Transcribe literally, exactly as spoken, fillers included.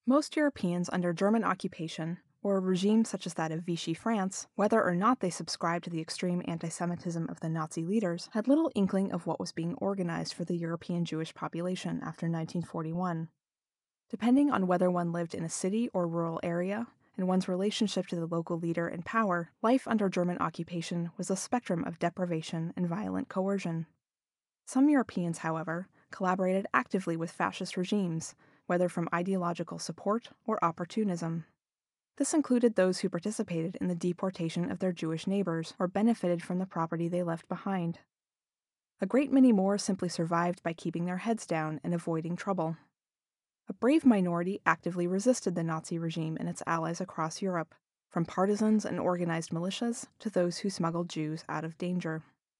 Most Europeans under German occupation, or a regime such as that of Vichy France, whether or not they subscribed to the extreme anti Semitism of the Nazi leaders, had little inkling of what was being organized for the European Jewish population after nineteen forty-one. Depending on whether one lived in a city or rural area, and one's relationship to the local leader and power, life under German occupation was a spectrum of deprivation and violent coercion. Some Europeans, however, collaborated actively with fascist regimes, whether from ideological support or opportunism. This included those who participated in the deportation of their Jewish neighbors or benefited from the property they left behind. A great many more simply survived by keeping their heads down and avoiding trouble. A brave minority actively resisted the Nazi regime and its allies across Europe, from partisans and organized militias to those who smuggled Jews out of danger.